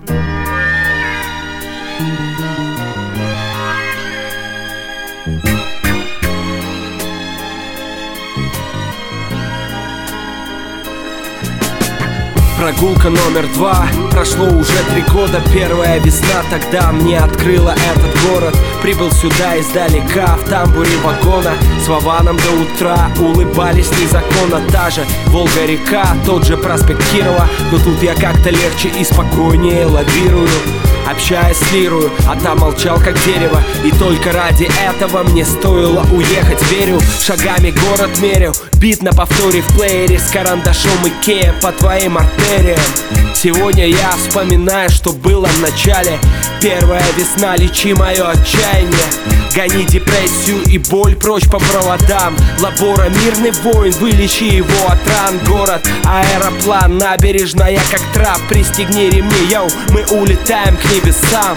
Прогулка номер 2. Прошло уже 3 года. Первая весна тогда мне открыла этот город. Прибыл сюда издалека, в тамбуре вагона. С Вованом до утра улыбались незаконно. Та же Волга-река, тот же проспект Кирова. Но тут я как-то легче и спокойнее лавирую, общаясь с Лирою, а та молчал как дерево. И только ради этого мне стоило уехать. Верю, шагами город мерю, бит на повторе в плеере с карандашом Икея по твоим артериям. Сегодня я вспоминаю, что было в начале. Первая весна, лечи мое отчаяние. Гони депрессию и боль прочь по проводам. Лабора мирный воин, вылечи его от ран. Город, аэроплан, набережная как трап. Пристегни ремни, йоу, мы улетаем к небесам.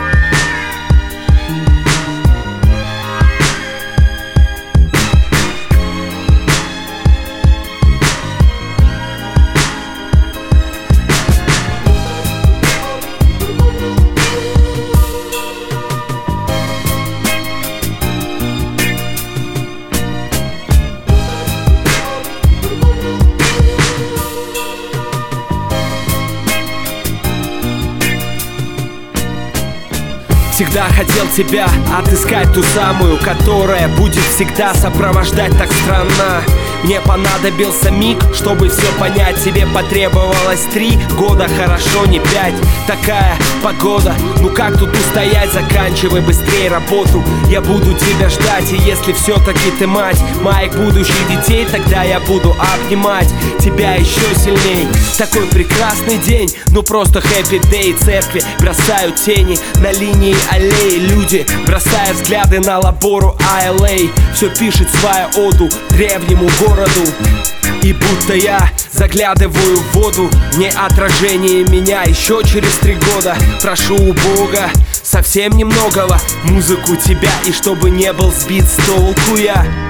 Всегда хотел тебя отыскать, ту самую, которая будет всегда сопровождать так странно. Мне понадобился миг, чтобы все понять. Тебе потребовалось 3 года, хорошо, не 5. Такая погода, ну как тут устоять? Заканчивай быстрее работу, я буду тебя ждать. И если все-таки ты мать моих будущих детей, тогда я буду обнимать тебя еще сильней. Такой прекрасный день, ну просто happy day. Церкви бросают тени на линии аллеи. Люди бросают взгляды на лабору ILA. Все пишет свою оду древнему городу. И будто я заглядываю в воду, не отражение меня еще через 3 года. Прошу у Бога совсем немногого, музыку тебя, и чтобы не был сбит с толку я.